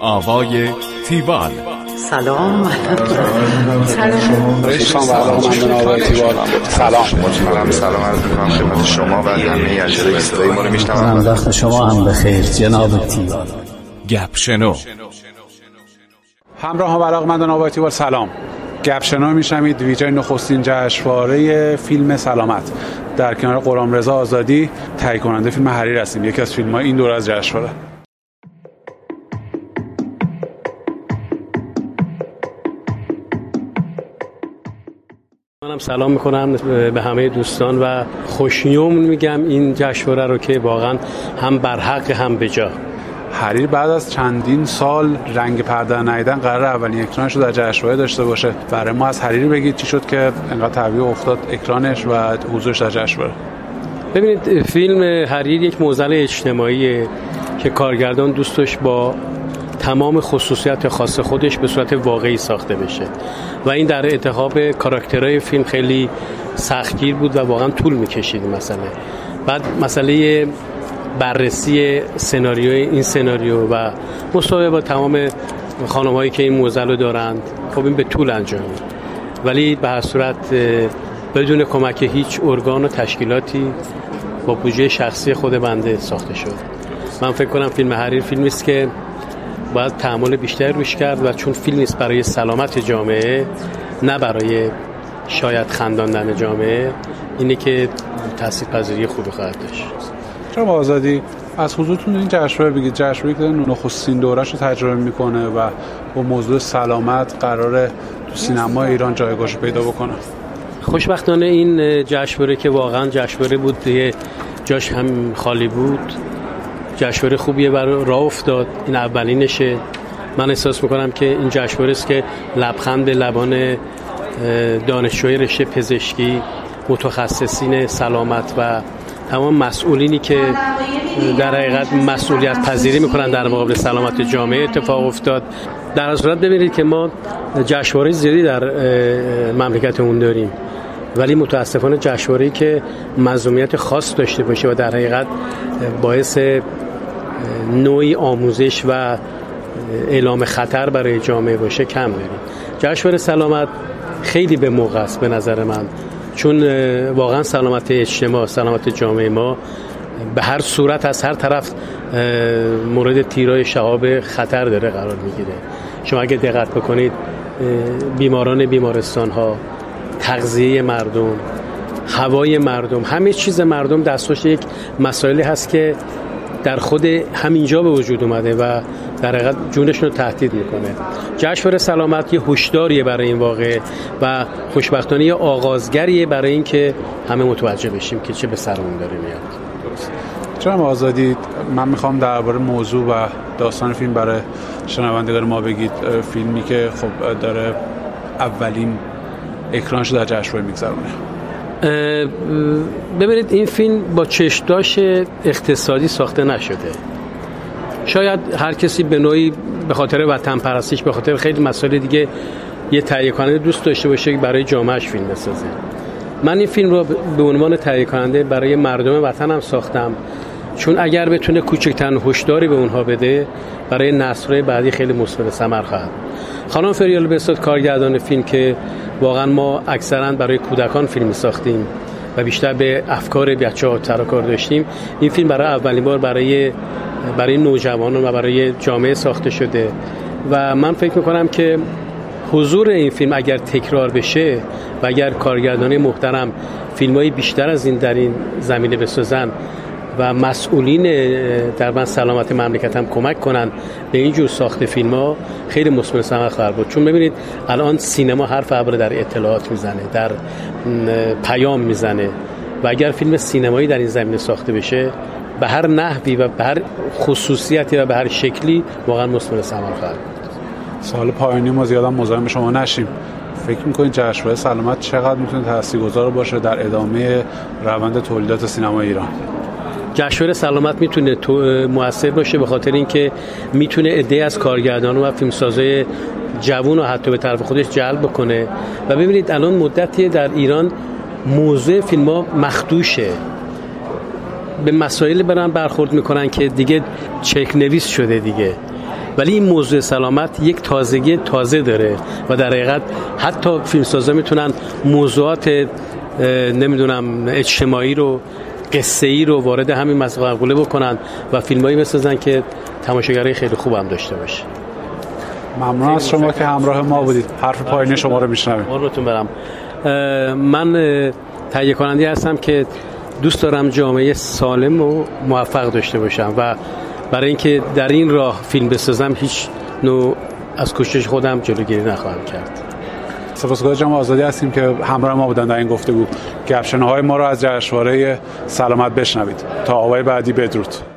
آوای تیوال. سلام. سلام عرض می‌کنم خدمت شما و همه اجرای صدای ما رو میشنوم. وقت شما هم بخیر جناب تیوال. گپ شنو. همراه و علاقه‌مندان آوای تیوال سلام. گپ شنو میشنوید، ویژه نخستین جشنواره فیلم سلامت در کنار غلامرضا آزادی تهیه کننده فیلم حریر هستیم، یکی از فیلم‌های این دوره از جشنواره. منم سلام میکنم به همه دوستان و خوشیوم میگم این جشنواره رو که واقعا هم بر حق هم به جا. حریر بعد از چندین سال رنگ پرده ندیدن قرار اولین اکرانش رو در جشنواره داشته باشه. برای ما از حریر بگید چی شد که انقدر تعبیه افتاد اکرانش و حضورش در جشنواره؟ ببینید فیلم حریر یک معضل اجتماعیه که کارگردان دوست داشت با تمام خصوصیت خاص خودش به صورت واقعی ساخته بشه و این در انتخاب کاراکترهای فیلم خیلی سختگیر بود و واقعا طول میکشید. بعد مسئله بررسی سناریوی این سناریو و مصاحبه با تمام خانم‌هایی که این معضل رو دارند، خب این به طول انجام میشه، ولی به هر صورت بدون کمک هیچ ارگان و تشکیلاتی با بودجه شخصی خود بنده ساخته شد. من فکر کنم فیلم حریر فیلمی است که باید تأمل بیشتر روش کرد و چون فیلمی است برای سلامت جامعه، نه برای شاید خنداندن جامعه، اینه که تاثیرپذیری خوبی خواهد داشت. جناب آزادی، از حضورتون این جشنواره بگید. جشنواره‌ای که نخستین دوره‌اش رو تجربه میکنه و با موضوع سلامت قراره تو سینما ایران جایگاهش پیدا بکنه. خوشبختانه این جشنواره که واقعا جشنواره بود دیگه، جاش هم خالی بود، جشنواره خوبیه برای راه افتاد. این اولینشه. من احساس میکنم که این جشنواره است که لبخند به لبان دانشجوی رشته پزشکی، متخصصین سلامت و تمام مسئولینی که در حقیقت مسئولیت پذیری میکنن در مقابل سلامت جامعه اتفاق افتاد. در از صورت ببینید که ما جشنواره زیادی در مملکتمون داریم، ولی متاسفانه جشنواره‌ای که منظومیت خاص داشته باشه و در حقیقت باعث نوعی آموزش و اعلام خطر برای جامعه باشه کم داریم. جشنواره سلامت خیلی به موقع است به نظر من، چون واقعا سلامت اجتماع، سلامت جامعه ما به هر صورت از هر طرف مورد تیرای شهاب خطر داره قرار میگیره. شما اگه دقت بکنید بیماران بیمارستان ها، تغذیه مردم، هوای مردم، همه چیز مردم دستخوش یک مسائلی هست که در خود همینجا به وجود اومده و در حقیقت جونشون رو تهدید میکنه. جشنواره سلامت یه هشداریه برای این واقعه و خوشبختانه یه آغازگریه برای این که همه متوجه بشیم که چه به سرمون داره میاد. درست. جناب آزادی، من میخوام درباره موضوع و داستان فیلم برای شنوندگان ما بگید. فیلمی که خب داره اولین اکرانش در جشنواره میگذرونه. ببینید این فیلم با چشم‌داش اقتصادی ساخته نشده. شاید هر کسی به نوعی به خاطر وطن پرستیش، به خاطر خیلی مسائل دیگه یه تهیه کننده دوست داشته باشه که برای جامعهش فیلم بسازه. من این فیلم رو به عنوان تهیه کننده برای مردم وطنم ساختم، چون اگر بتونه کوچکترین هشداری به اونها بده، برای نسل‌های بعدی خیلی مثمر ثمر خواهد. خانم فریال بهزاد کارگردان فیلم که واقعا ما اکثرا برای کودکان فیلم می‌ساختیم و بیشتر به افکار بچه‌ها سر و کار داشتیم، این فیلم برای اولین بار برای نوجوانان و برای جامعه ساخته شده و من فکر می‌کنم که حضور این فیلم اگر تکرار بشه و اگر کارگردان محترم فیلم‌های بیشتر از این در این زمینه بسازن و مسئولین در من سلامت مملکت هم کمک کنن به این جور ساخت فیلم‌ها، خیلی مثمر ثمر خواهد بود. چون ببینید الان سینما حرف ابر در اطلاعات میزنه، در پیام میزنه و اگر فیلم سینمایی در این زمینه ساخته بشه، به هر نحوی و به هر خصوصیتی و به هر شکلی واقعا مثمر ثمر خواهد بود. سال پایانی ما زیاد مزاحم شما نشیم، فکر می‌کنید جشنواره سلامت چقدر میتونه تاثیرگذار باشه در ادامه روند تولیدات سینما ایران؟ جشنواره سلامت میتونه مؤثر باشه به خاطر اینکه میتونه عده از کارگردانان و فیلمسازای جوان رو حتی به طرف خودش جلب بکنه و ببینید الان مدتی در ایران موضوع فیلم‌ها مخدوشه، به مسائل برخورد میکنن که دیگه چک نویس شده دیگه ولی این موضوع سلامت یک تازگی تازه داره و در حقیقت حتی فیلمسازا میتونن موضوعات نمیدونم اجتماعی رو، قصه ای رو وارد همین مقوله بکنن و فیلمایی بسازن که تماشاگرای خیلی خوب هم داشته باشه. ممنون از شما که همراه ما بودید. حرف پایانی شما رو میشنویم. قربونتون برم. من تهیه کننده هستم که دوست دارم جامعه سالم و موفق داشته باشم و برای اینکه در این راه فیلم بسازم هیچ نوع از کوشش خودم جلوگیری نخواهم کرد. سپاسگزار جناب آزادی هستیم که همراه ما بودن در این گفتگو. گپشنوهای ما رو از جشنواره سلامت بشنوید. تا آقای بعدی بدرود.